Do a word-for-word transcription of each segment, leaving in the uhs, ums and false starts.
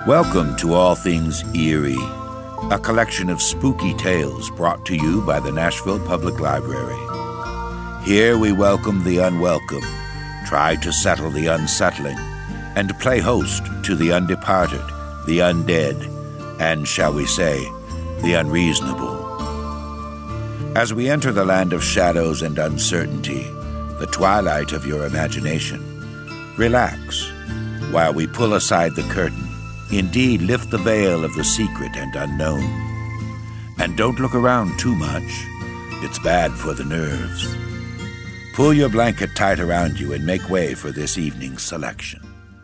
Welcome to All Things Eerie, a collection of spooky tales brought to you by the Nashville Public Library. Here we welcome the unwelcome, try to settle the unsettling, and play host to the undeparted, the undead, and, shall we say, the unreasonable. As we enter the land of shadows and uncertainty, the twilight of your imagination, relax while we pull aside the curtain. Indeed, lift the veil of the secret and unknown. And don't look around too much. It's bad for the nerves. Pull your blanket tight around you and make way for this evening's selection.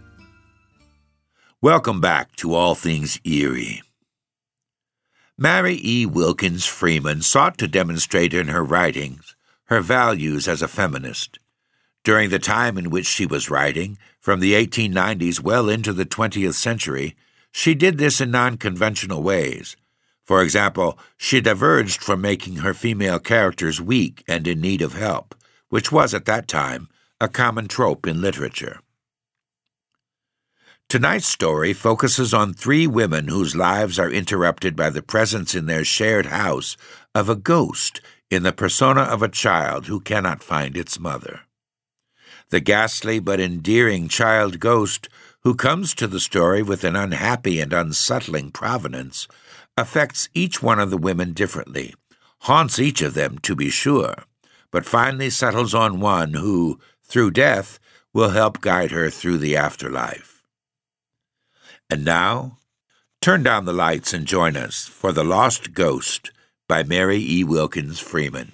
Welcome back to All Things Eerie. Mary E. Wilkins Freeman sought to demonstrate in her writings her values as a feminist. During the time in which she was writing, from the eighteen nineties well into the twentieth century, she did this in non-conventional ways. For example, she diverged from making her female characters weak and in need of help, which was, at that time, a common trope in literature. Tonight's story focuses on three women whose lives are interrupted by the presence in their shared house of a ghost in the persona of a child who cannot find its mother. The ghastly but endearing child ghost, who comes to the story with an unhappy and unsettling provenance, affects each one of the women differently, haunts each of them, to be sure, but finally settles on one who, through death, will help guide her through the afterlife. And now, turn down the lights and join us for The Lost Ghost by Mary E. Wilkins Freeman.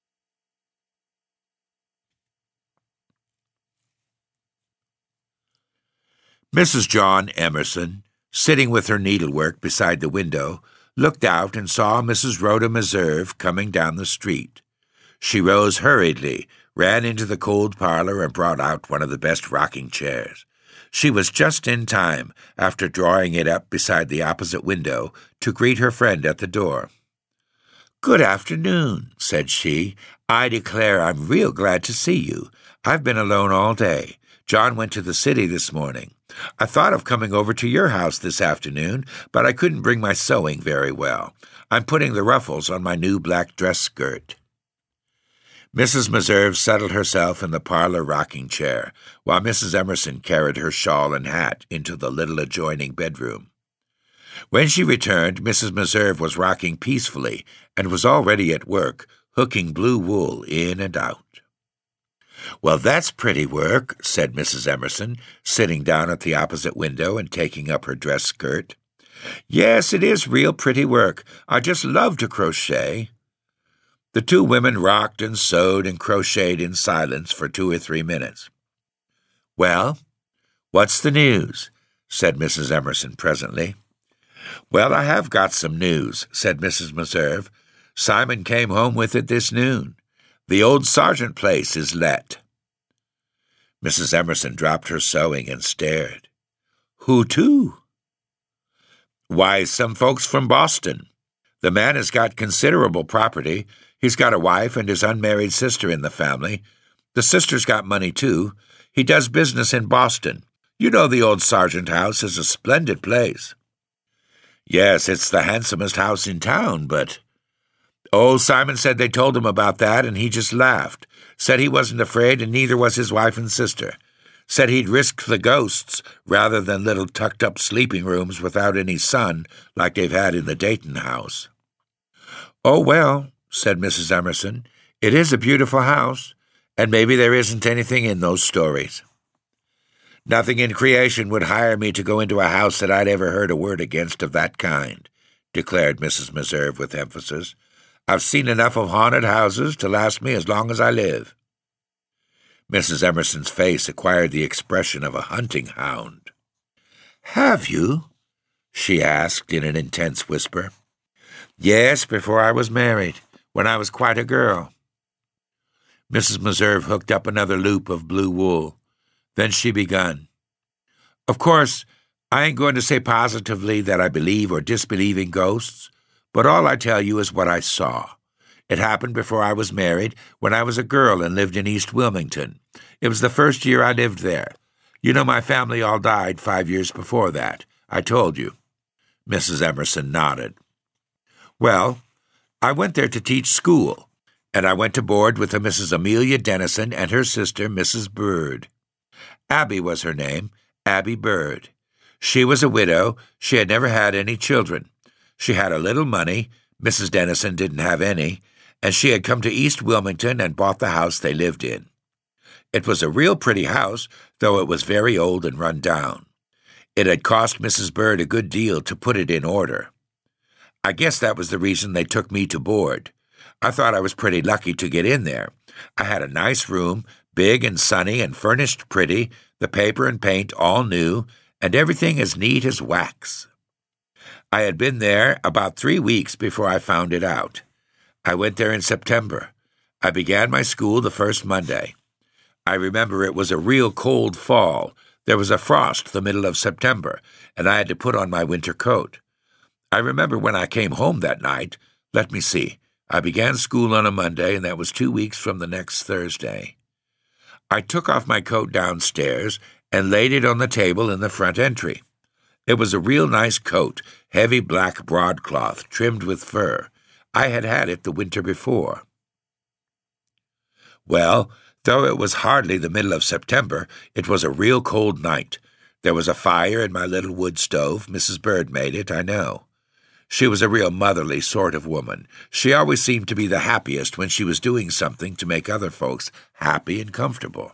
Missus John Emerson, sitting with her needlework beside the window, looked out and saw Missus Rhoda Meserve coming down the street. She rose hurriedly, ran into the cold parlor, and brought out one of the best rocking chairs. She was just in time, after drawing it up beside the opposite window, to greet her friend at the door. "Good afternoon," said she. "I declare I'm real glad to see you. I've been alone all day. John went to the city this morning. I thought of coming over to your house this afternoon, but I couldn't bring my sewing very well. I'm putting the ruffles on my new black dress skirt." Missus Meserve settled herself in the parlor rocking chair, while Missus Emerson carried her shawl and hat into the little adjoining bedroom. When she returned, Missus Meserve was rocking peacefully and was already at work, hooking blue wool in and out. "Well, that's pretty work," said Missus Emerson, sitting down at the opposite window and taking up her dress skirt. "Yes, it is real pretty work. I just love to crochet." The two women rocked and sewed and crocheted in silence for two or three minutes. "Well, what's the news?" said Missus Emerson presently. "Well, I have got some news," said Missus Meserve. "Simon came home with it this noon. The old Sargent place is let." Missus Emerson dropped her sewing and stared. "Who to?" "Why, some folks from Boston. The man has got considerable property. He's got a wife and his unmarried sister in the family. The sister's got money, too. He does business in Boston. You know the old Sargent house is a splendid place." "Yes, it's the handsomest house in town, but—" "Oh, Simon said they told him about that, and he just laughed. Said he wasn't afraid, and neither was his wife and sister. Said he'd risk the ghosts rather than little tucked-up sleeping rooms without any sun like they've had in the Dayton house." "Oh, well," said Missus Emerson, "it is a beautiful house, and maybe there isn't anything in those stories." "Nothing in creation would hire me to go into a house that I'd ever heard a word against of that kind," declared Missus Meserve with emphasis. "I've seen enough of haunted houses to last me as long as I live." Missus Emerson's face acquired the expression of a hunting hound. "Have you?" she asked in an intense whisper. "Yes, before I was married, when I was quite a girl." Missus Meserve hooked up another loop of blue wool. Then she begun. "Of course, I ain't going to say positively that I believe or disbelieve in ghosts, but all I tell you is what I saw. It happened before I was married, when I was a girl and lived in East Wilmington. It was the first year I lived there. You know my family all died five years before that. I told you." Missus Emerson nodded. "Well, I went there to teach school, and I went to board with a Missus Amelia Dennison and her sister, Missus Bird. Abby was her name, Abby Bird. She was a widow. She had never had any children. She had a little money. Missus Dennison didn't have any, and she had come to East Wilmington and bought the house they lived in. It was a real pretty house, though it was very old and run down. It had cost Missus Bird a good deal to put it in order. I guess that was the reason they took me to board. I thought I was pretty lucky to get in there. I had a nice room, big and sunny and furnished pretty, the paper and paint all new, and everything as neat as wax. I had been there about three weeks before I found it out. I went there in September. I began my school the first Monday. I remember it was a real cold fall. There was a frost the middle of September, and I had to put on my winter coat. I remember when I came home that night, let me see, I began school on a Monday, and that was two weeks from the next Thursday. I took off my coat downstairs and laid it on the table in the front entry. It was a real nice coat, heavy black broadcloth, trimmed with fur. I had had it the winter before. Well, though it was hardly the middle of September, it was a real cold night. There was a fire in my little wood stove. Missus Bird made it, I know. She was a real motherly sort of woman. She always seemed to be the happiest when she was doing something to make other folks happy and comfortable.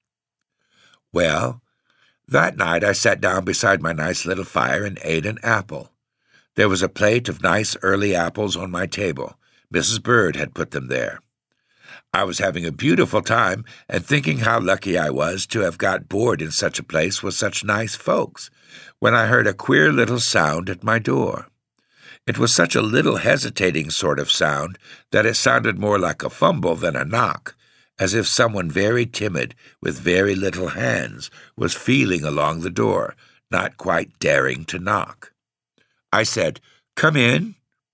Well, that night I sat down beside my nice little fire and ate an apple. There was a plate of nice early apples on my table. Missus Bird had put them there. I was having a beautiful time and thinking how lucky I was to have got board in such a place with such nice folks, when I heard a queer little sound at my door. It was such a little hesitating sort of sound that it sounded more like a fumble than a knock, as if someone very timid with very little hands was feeling along the door, not quite daring to knock. I said, "Come in."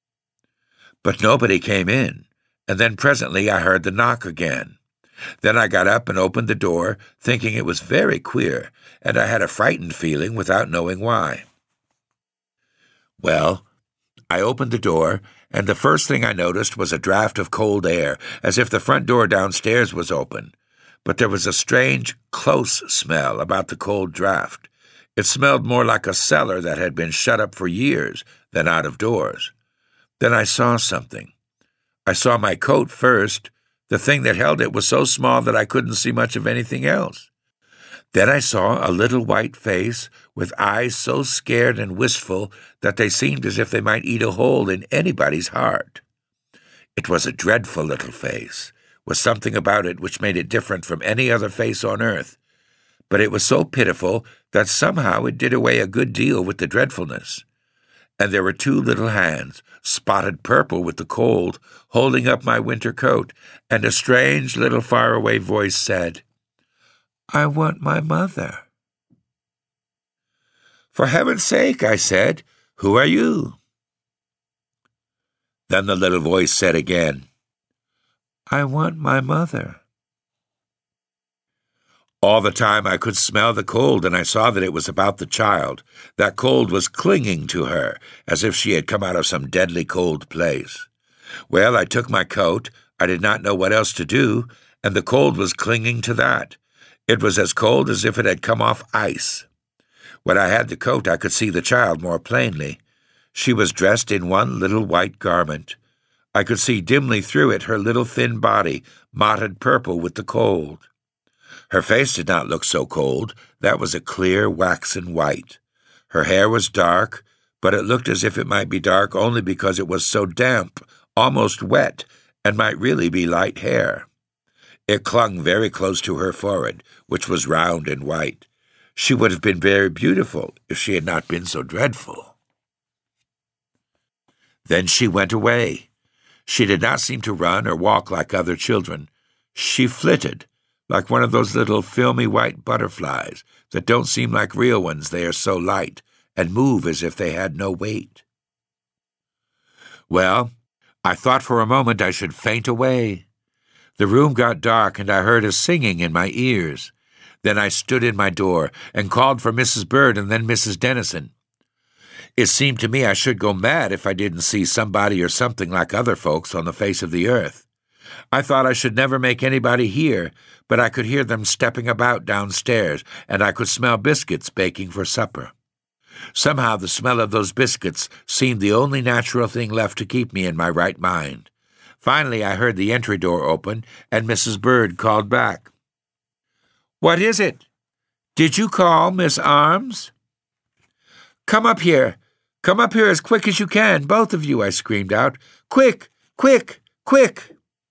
But nobody came in, and then presently I heard the knock again. Then I got up and opened the door, thinking it was very queer, and I had a frightened feeling without knowing why. Well, I opened the door, and the first thing I noticed was a draught of cold air, as if the front door downstairs was open. But there was a strange, close smell about the cold draught. It smelled more like a cellar that had been shut up for years than out of doors. Then I saw something. I saw my coat first. The thing that held it was so small that I couldn't see much of anything else. Then I saw a little white face with eyes so scared and wistful that they seemed as if they might eat a hole in anybody's heart. It was a dreadful little face, with something about it which made it different from any other face on earth. But it was so pitiful that somehow it did away a good deal with the dreadfulness. And there were two little hands, spotted purple with the cold, holding up my winter coat, and a strange little faraway voice said, "I want my mother." "For heaven's sake," I said, "who are you?" Then the little voice said again, "I want my mother." All the time I could smell the cold, and I saw that it was about the child. That cold was clinging to her, as if she had come out of some deadly cold place. Well, I took my coat. I did not know what else to do, and the cold was clinging to that. It was as cold as if it had come off ice. When I had the coat, I could see the child more plainly. She was dressed in one little white garment. I could see dimly through it her little thin body, mottled purple with the cold. Her face did not look so cold. That was a clear, waxen white. Her hair was dark, but it looked as if it might be dark only because it was so damp, almost wet, and might really be light hair. It clung very close to her forehead, which was round and white. She would have been very beautiful if she had not been so dreadful. Then she went away. She did not seem to run or walk like other children. She flitted, like one of those little filmy white butterflies that don't seem like real ones, they are so light, and move as if they had no weight. Well, I thought for a moment I should faint away. The room got dark, and I heard a singing in my ears. Then I stood in my door and called for Missus Bird and then Missus Dennison. It seemed to me I should go mad if I didn't see somebody or something like other folks on the face of the earth. I thought I should never make anybody hear, but I could hear them stepping about downstairs, and I could smell biscuits baking for supper. Somehow the smell of those biscuits seemed the only natural thing left to keep me in my right mind. Finally, I heard the entry door open, and Missus Bird called back. "What is it? Did you call, Miss Arms?" "Come up here. Come up here as quick as you can, both of you," I screamed out. "Quick, quick, quick!"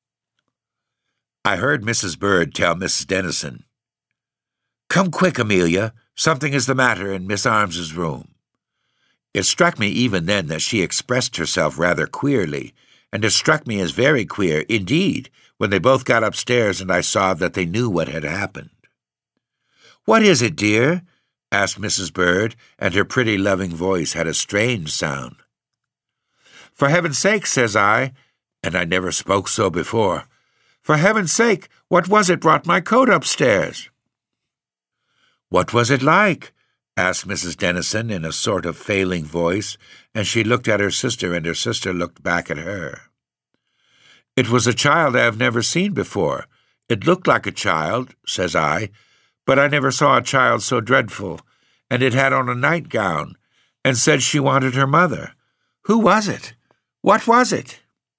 I heard Missus Bird tell Missus Dennison, "Come quick, Amelia. Something is the matter in Miss Arms's room." It struck me even then that she expressed herself rather queerly, and it struck me as very queer, indeed, when they both got upstairs and I saw that they knew what had happened. "What is it, dear?" asked Missus Bird, and her pretty, loving voice had a strange sound. "For heaven's sake," says I, and I never spoke so before, "for heaven's sake, what was it brought my coat upstairs?" "What was it like?" asked Missus Dennison in a sort of failing voice, and she looked at her sister, and her sister looked back at her. "It was a child I have never seen before. It looked like a child," says I, "but I never saw a child so dreadful, and it had on a nightgown, and said she wanted her mother. Who was it? What was it?"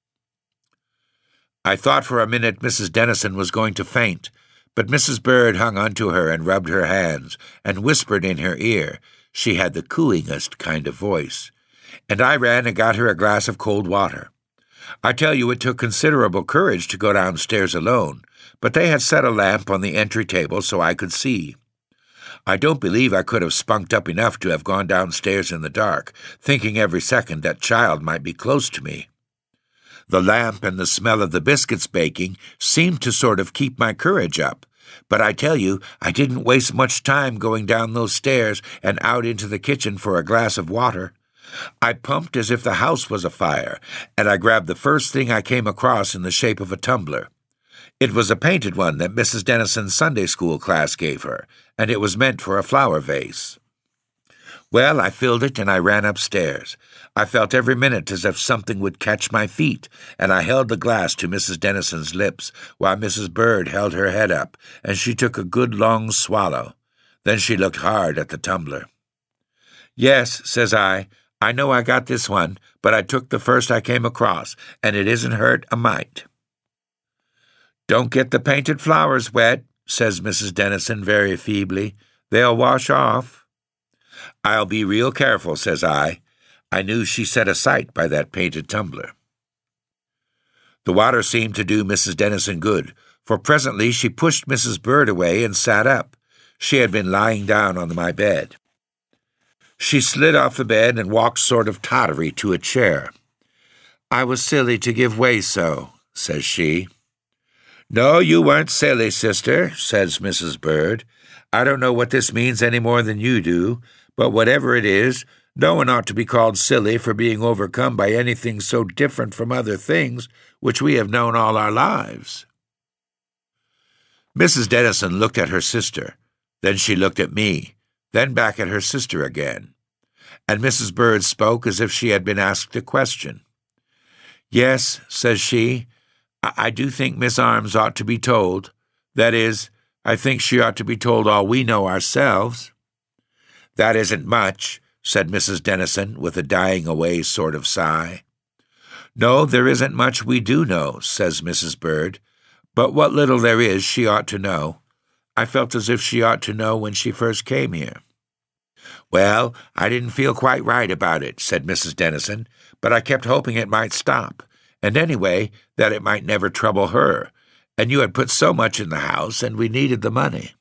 I thought for a minute Missus Dennison was going to faint, but Missus Bird hung onto her and rubbed her hands and whispered in her ear. She had the cooingest kind of voice. And I ran and got her a glass of cold water. I tell you, it took considerable courage to go downstairs alone, but they had set a lamp on the entry table so I could see. I don't believe I could have spunked up enough to have gone downstairs in the dark, thinking every second that child might be close to me. The lamp and the smell of the biscuits baking seemed to sort of keep my courage up, but I tell you, I didn't waste much time going down those stairs and out into the kitchen for a glass of water. I pumped as if the house was afire, and I grabbed the first thing I came across in the shape of a tumbler. It was a painted one that Missus Dennison's Sunday school class gave her, and it was meant for a flower vase. Well, I filled it and I ran upstairs. I felt every minute as if something would catch my feet, and I held the glass to Missus Dennison's lips while Missus Bird held her head up, and she took a good long swallow. Then she looked hard at the tumbler. "Yes," says I, "I know I got this one, but I took the first I came across, and it isn't hurt a mite." "Don't get the painted flowers wet," says Missus Dennison very feebly. "They'll wash off." "I'll be real careful," says I. I knew she set a sight by that painted tumbler. The water seemed to do Missus Dennison good, for presently she pushed Missus Bird away and sat up. She had been lying down on my bed. She slid off the bed and walked sort of tottery to a chair. "I was silly to give way so," says she. "No, you weren't silly, sister," says Missus Bird. "I don't know what this means any more than you do, but whatever it is, no one ought to be called silly for being overcome by anything so different from other things which we have known all our lives." Missus Dennison looked at her sister, then she looked at me, then back at her sister again, and Missus Bird spoke as if she had been asked a question. "Yes," says she, I, I do think Miss Arms ought to be told. That is, I think she ought to be told all we know ourselves." "That isn't much," said Missus Dennison with a dying-away sort of sigh. "No, there isn't much we do know," says Missus Bird, "but what little there is she ought to know. I felt as if she ought to know when she first came here." "Well, I didn't feel quite right about it," said Missus Dennison, "but I kept hoping it might stop, and anyway, that it might never trouble her, and you had put so much in the house, and we needed the money.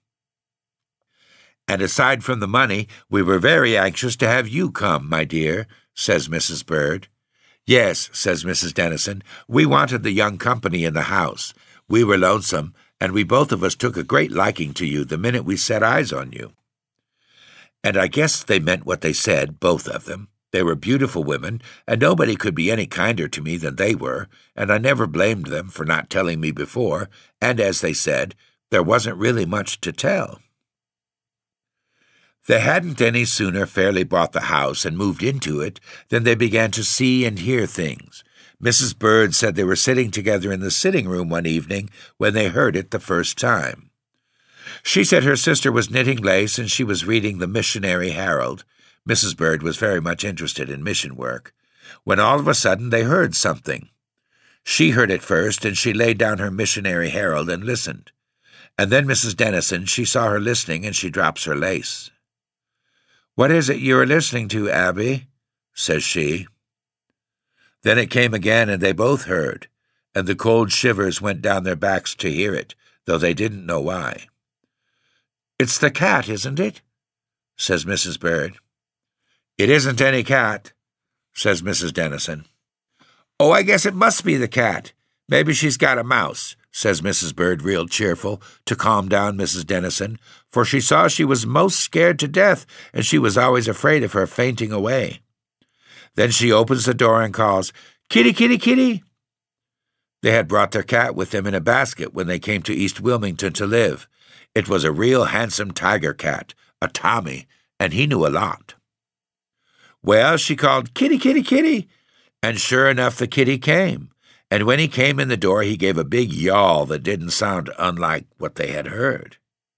And aside from the money, we were very anxious to have you come, my dear," says Missus Bird. "Yes," says Missus Dennison, "we wanted the young company in the house. We were lonesome, and we both of us took a great liking to you the minute we set eyes on you." And I guess they meant what they said, both of them. They were beautiful women, and nobody could be any kinder to me than they were, and I never blamed them for not telling me before, and as they said, there wasn't really much to tell. They hadn't any sooner fairly bought the house and moved into it than they began to see and hear things. Missus Bird said they were sitting together in the sitting room one evening when they heard it the first time. She said her sister was knitting lace and she was reading the Missionary Herald. Missus Bird was very much interested in mission work, when all of a sudden they heard something. She heard it first, and she laid down her Missionary Herald and listened. And then Missus Dennison, she saw her listening, and she drops her lace. "What is it you are listening to, Abby?" says she. Then it came again, and they both heard, and the cold shivers went down their backs to hear it, though they didn't know why. "It's the cat, isn't it?" says Missus Bird. "It isn't any cat," says Missus Dennison. "Oh, I guess it must be the cat. Maybe she's got a mouse," says Missus Bird real cheerful, to calm down Missus Dennison, for she saw she was most scared to death, and she was always afraid of her fainting away. Then she opens the door and calls, "Kitty, kitty, kitty." They had brought their cat with them in a basket when they came to East Wilmington to live. It was a real handsome tiger cat, a Tommy, and he knew a lot. Well, she called, "Kitty, kitty, kitty," and sure enough the kitty came. And when he came in the door, he gave a big yawl that didn't sound unlike what they had heard.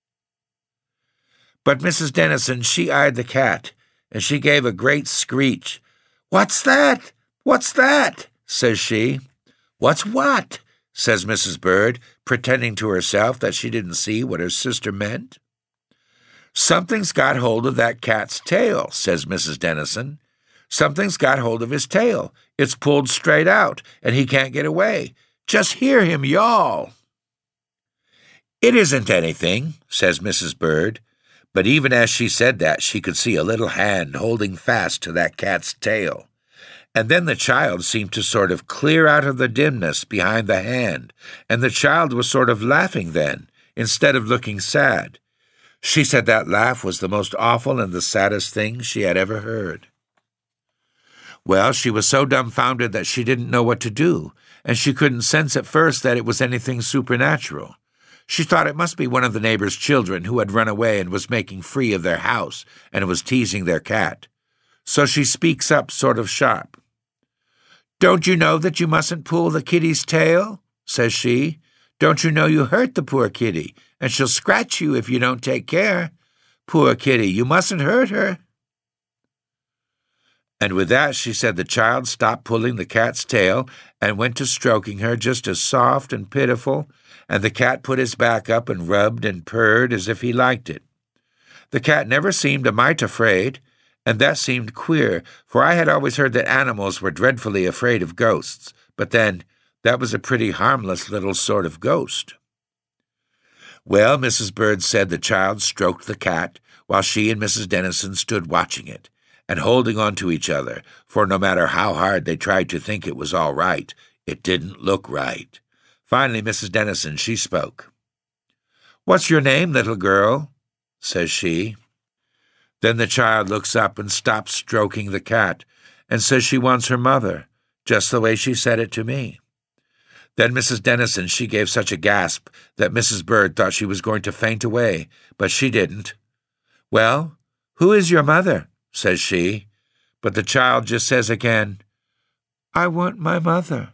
But Missus Dennison, she eyed the cat, and she gave a great screech. "What's that? What's that?" says she. "What's what?" says Missus Bird, pretending to herself that she didn't see what her sister meant. "Something's got hold of that cat's tail," says Missus Dennison. "Something's got hold of his tail. It's pulled straight out, and he can't get away. Just hear him yawl." "It isn't anything," says Missus Bird, but even as she said that, she could see a little hand holding fast to that cat's tail. And then the child seemed to sort of clear out of the dimness behind the hand, and the child was sort of laughing then, instead of looking sad. She said that laugh was the most awful and the saddest thing she had ever heard. Well, she was so dumbfounded that she didn't know what to do, and she couldn't sense at first that it was anything supernatural. She thought it must be one of the neighbors' children who had run away and was making free of their house and was teasing their cat. So she speaks up sort of sharp. "Don't you know that you mustn't pull the kitty's tail?" says she. "Don't you know you hurt the poor kitty, and she'll scratch you if you don't take care? Poor kitty, you mustn't hurt her." And with that, she said the child stopped pulling the cat's tail and went to stroking her just as soft and pitiful, and the cat put his back up and rubbed and purred as if he liked it. The cat never seemed a mite afraid, and that seemed queer, for I had always heard that animals were dreadfully afraid of ghosts, but then that was a pretty harmless little sort of ghost. Well, Missus Bird said the child stroked the cat while she and Missus Dennison stood watching it and holding on to each other, for no matter how hard they tried to think it was all right, it didn't look right. Finally, Missus Dennison, she spoke. "What's your name, little girl?" says she. Then the child looks up and stops stroking the cat and says she wants her mother, just the way she said it to me. Then Missus Dennison, she gave such a gasp that Missus Bird thought she was going to faint away, but she didn't. "Well, who is your mother?" says she, but the child just says again, "I want my mother.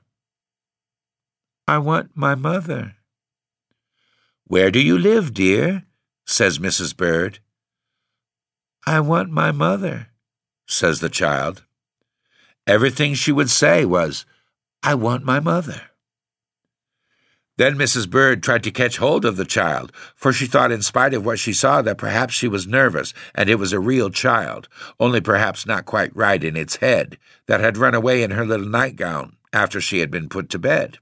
I want my mother." "Where do you live, dear?" says Missus Bird. "I want my mother," says the child. Everything she would say was, "I want my mother." Then Missus Bird tried to catch hold of the child, for she thought in spite of what she saw that perhaps she was nervous, and it was a real child, only perhaps not quite right in its head, that had run away in her little nightgown after she had been put to bed.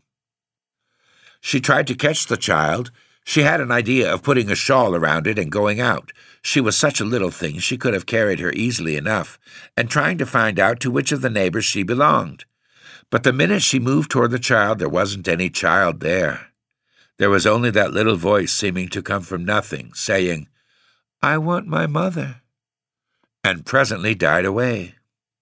She tried to catch the child. She had an idea of putting a shawl around it and going out. She was such a little thing she could have carried her easily enough, and trying to find out to which of the neighbors she belonged. But the minute she moved toward the child, there wasn't any child there. There was only that little voice seeming to come from nothing, saying, "I want my mother," and presently died away.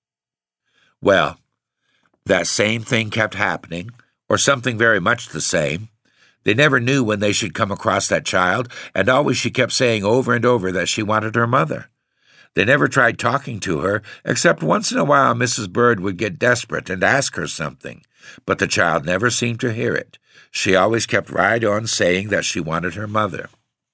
Well, that same thing kept happening, or something very much the same. They never knew when they should come across that child, and always she kept saying over and over that she wanted her mother. They never tried talking to her, except once in a while Missus Bird would get desperate and ask her something, but the child never seemed to hear it. She always kept right on saying that she wanted her mother.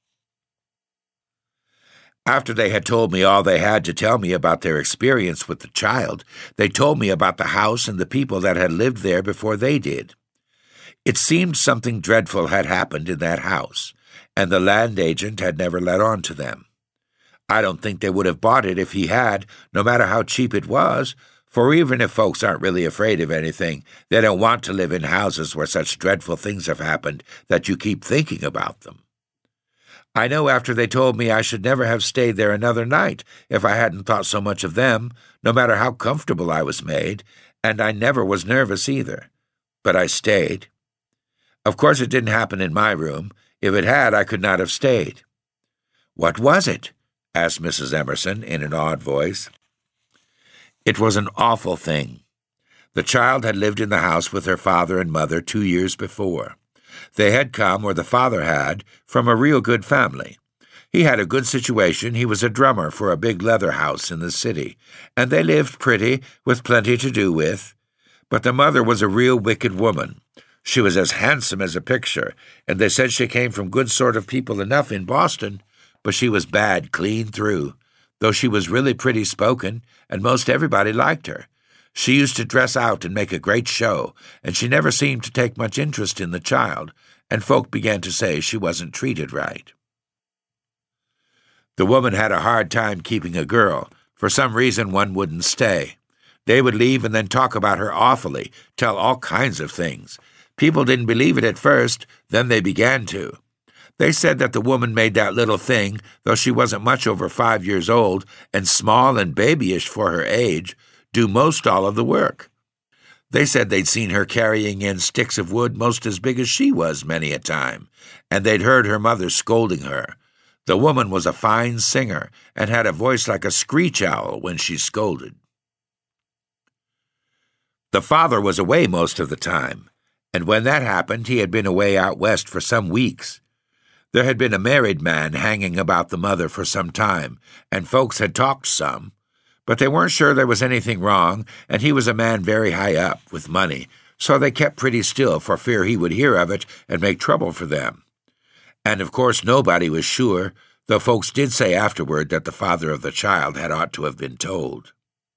After they had told me all they had to tell me about their experience with the child, they told me about the house and the people that had lived there before they did. It seemed something dreadful had happened in that house, and the land agent had never let on to them. I don't think they would have bought it if he had, no matter how cheap it was, for even if folks aren't really afraid of anything, they don't want to live in houses where such dreadful things have happened that you keep thinking about them. I know after they told me I should never have stayed there another night if I hadn't thought so much of them, no matter how comfortable I was made, and I never was nervous either. But I stayed. Of course it didn't happen in my room. If it had, I could not have stayed. "What was it?" asked Missus Emerson in an awed voice. It was an awful thing. The child had lived in the house with her father and mother two years before. They had come, or the father had, from a real good family. He had a good situation. He was a drummer for a big leather house in the city, and they lived pretty, with plenty to do with. But the mother was a real wicked woman. She was as handsome as a picture, and they said she came from good sort of people enough in Boston, but she was bad clean through, though she was really pretty spoken, and most everybody liked her. She used to dress out and make a great show, and she never seemed to take much interest in the child, and folk began to say she wasn't treated right. The woman had a hard time keeping a girl. For some reason, one wouldn't stay. They would leave and then talk about her awfully, tell all kinds of things. People didn't believe it at first, then they began to. They said that the woman made that little thing, though she wasn't much over five years old and small and babyish for her age, do most all of the work. They said they'd seen her carrying in sticks of wood most as big as she was many a time, and they'd heard her mother scolding her. The woman was a fine singer and had a voice like a screech owl when she scolded. The father was away most of the time, and when that happened he had been away out west for some weeks. There had been a married man hanging about the mother for some time, and folks had talked some, but they weren't sure there was anything wrong, and he was a man very high up, with money, so they kept pretty still for fear he would hear of it and make trouble for them. And of course nobody was sure, though folks did say afterward that the father of the child had ought to have been told.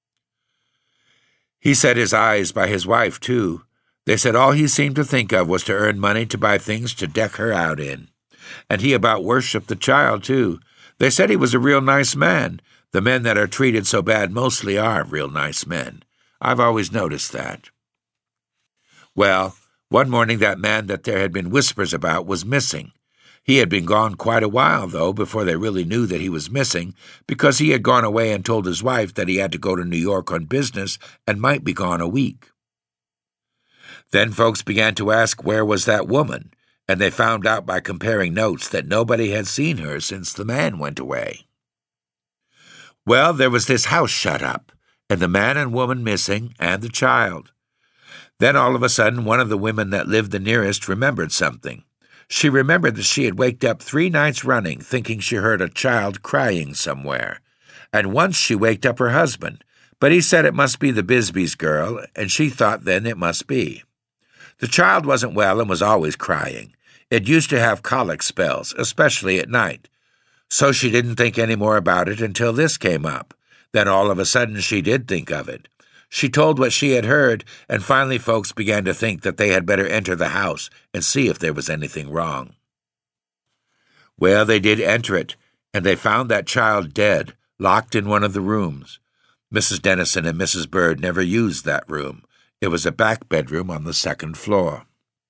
He set his eyes by his wife, too. They said all he seemed to think of was to earn money to buy things to deck her out in. And he about worshipped the child, too. They said he was a real nice man. The men that are treated so bad mostly are real nice men. I've always noticed that. Well, one morning that man that there had been whispers about was missing. He had been gone quite a while, though, before they really knew that he was missing, because he had gone away and told his wife that he had to go to New York on business and might be gone a week. Then folks began to ask where was that woman, and they found out by comparing notes that nobody had seen her since the man went away. Well, there was this house shut up, and the man and woman missing, and the child. Then all of a sudden one of the women that lived the nearest remembered something. She remembered that she had waked up three nights running thinking she heard a child crying somewhere, and once she waked up her husband, but he said it must be the Bisbee's girl, and she thought then it must be. The child wasn't well and was always crying. It used to have colic spells, especially at night. So she didn't think any more about it until this came up. Then all of a sudden she did think of it. She told what she had heard, and finally folks began to think that they had better enter the house and see if there was anything wrong. Well, they did enter it, and they found that child dead, locked in one of the rooms. Missus Dennison and Missus Bird never used that room. It was a back bedroom on the second floor.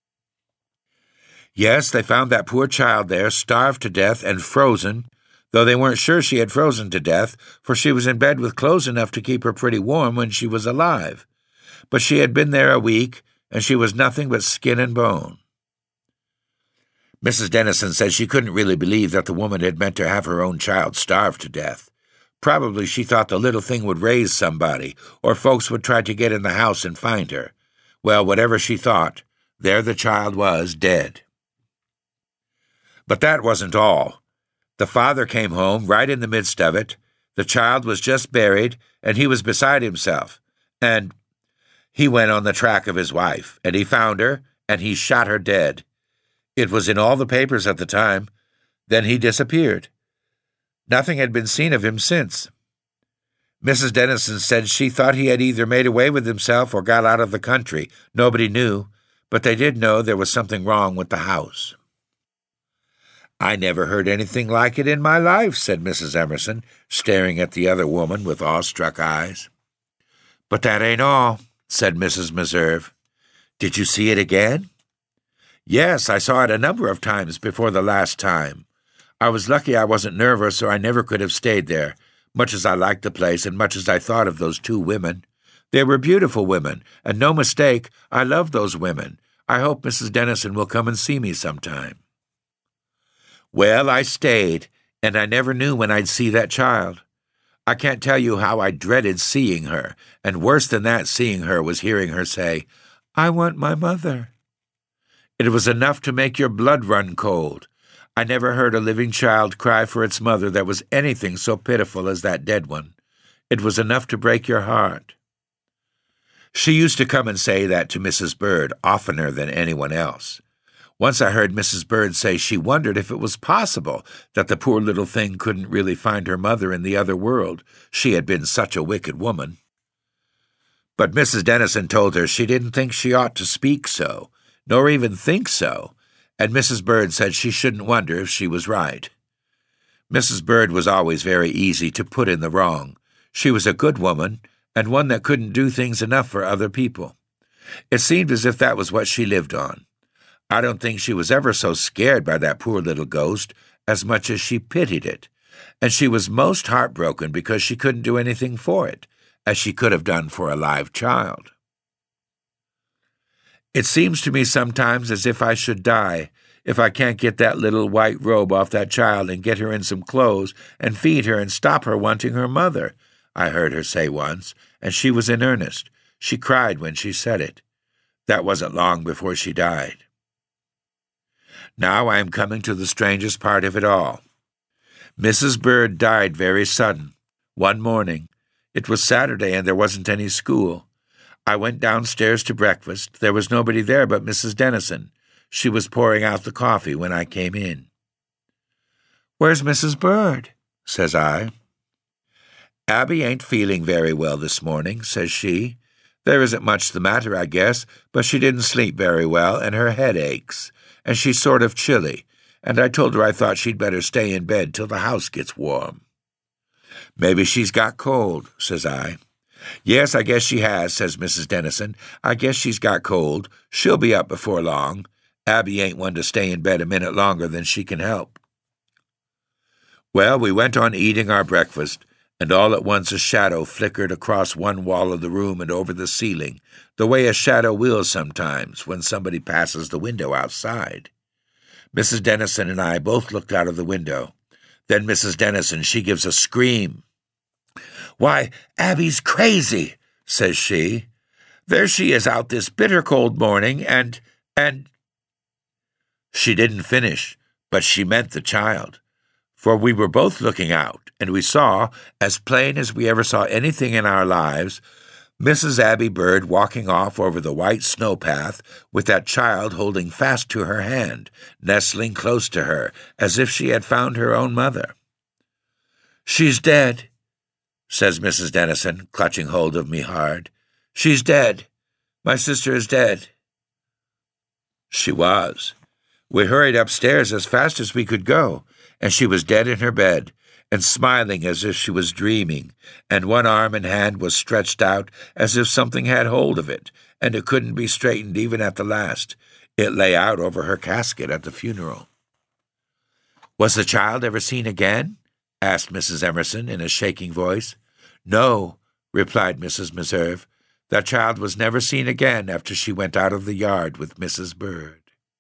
Yes, they found that poor child there, starved to death and frozen, though they weren't sure she had frozen to death, for she was in bed with clothes enough to keep her pretty warm when she was alive. But she had been there a week, and she was nothing but skin and bone. Missus Dennison said she couldn't really believe that the woman had meant to have her own child starved to death. Probably she thought the little thing would raise somebody, or folks would try to get in the house and find her. Well, whatever she thought, there the child was, dead. But that wasn't all. The father came home right in the midst of it. The child was just buried, and he was beside himself. And he went on the track of his wife, and he found her, and he shot her dead. It was in all the papers at the time. Then he disappeared. Nothing had been seen of him since. Missus Dennison said she thought he had either made away with himself or got out of the country. Nobody knew, but they did know there was something wrong with the house. "I never heard anything like it in my life," said Missus Emerson, staring at the other woman with awestruck eyes. "But that ain't all," said Missus Meserve. "Did you see it again?" "Yes, I saw it a number of times before the last time. I was lucky I wasn't nervous, or I never could have stayed there, much as I liked the place and much as I thought of those two women. They were beautiful women, and no mistake, I love those women. I hope Missus Dennison will come and see me sometime." "Well, I stayed, and I never knew when I'd see that child. I can't tell you how I dreaded seeing her, and worse than that seeing her was hearing her say, 'I want my mother.' It was enough to make your blood run cold. I never heard a living child cry for its mother that was anything so pitiful as that dead one. It was enough to break your heart." She used to come and say that to Missus Bird oftener than anyone else. Once I heard Missus Bird say she wondered if it was possible that the poor little thing couldn't really find her mother in the other world. She had been such a wicked woman. But Missus Dennison told her she didn't think she ought to speak so, nor even think so, and Missus Bird said she shouldn't wonder if she was right. Missus Bird was always very easy to put in the wrong. She was a good woman, and one that couldn't do things enough for other people. It seemed as if that was what she lived on. I don't think she was ever so scared by that poor little ghost as much as she pitied it, and she was most heartbroken because she couldn't do anything for it, as she could have done for a live child. It seems to me sometimes as if I should die if I can't get that little white robe off that child and get her in some clothes and feed her and stop her wanting her mother, I heard her say once, and she was in earnest. She cried when she said it. That wasn't long before she died. Now I am coming to the strangest part of it all. Missus Bird died very sudden, one morning. It was Saturday and there wasn't any school. I went downstairs to breakfast. There was nobody there but Missus Dennison. She was pouring out the coffee when I came in. "Where's Missus Bird?" says I. "Abby ain't feeling very well this morning," says she. "There isn't much the matter, I guess, but she didn't sleep very well, and her head aches, and she's sort of chilly, and I told her I thought she'd better stay in bed till the house gets warm." "Maybe she's got cold," says I. "Yes, I guess she has," says Missus Dennison. "I guess she's got cold. She'll be up before long. Abby ain't one to stay in bed a minute longer than she can help." Well, we went on eating our breakfast, and all at once a shadow flickered across one wall of the room and over the ceiling, the way a shadow will sometimes when somebody passes the window outside. Missus Dennison and I both looked out of the window. Then Missus Dennison, she gives a scream. "Why, Abby's crazy," says she. "There she is out this bitter cold morning, and, and—" She didn't finish, but she meant the child. For we were both looking out, and we saw, as plain as we ever saw anything in our lives, Missus Abby Bird walking off over the white snow path with that child holding fast to her hand, nestling close to her, as if she had found her own mother. "She's dead," says Missus Dennison, clutching hold of me hard. "She's dead. My sister is dead." She was. We hurried upstairs as fast as we could go, and she was dead in her bed, and smiling as if she was dreaming, and one arm and hand was stretched out as if something had hold of it, and it couldn't be straightened even at the last. It lay out over her casket at the funeral. "Was the child ever seen again?" asked Missus Emerson in a shaking voice. "No," replied Missus Meserve. "That child was never seen again after she went out of the yard with Missus Bird."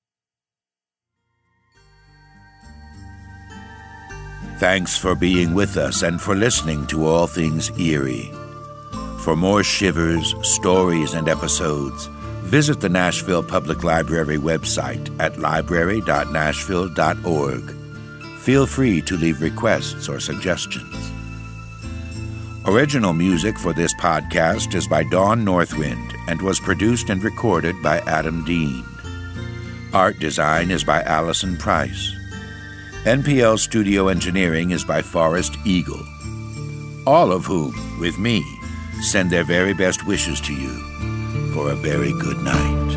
Thanks for being with us and for listening to All Things Eerie. For more shivers, stories, and episodes, visit the Nashville Public Library website at library dot nashville dot org. Feel free to leave requests or suggestions. Original music for this podcast is by Dawn Northwind and was produced and recorded by Adam Dean. Art design is by Allison Price. N P L studio engineering is by Forrest Eagle. All of whom, with me, send their very best wishes to you for a very good night.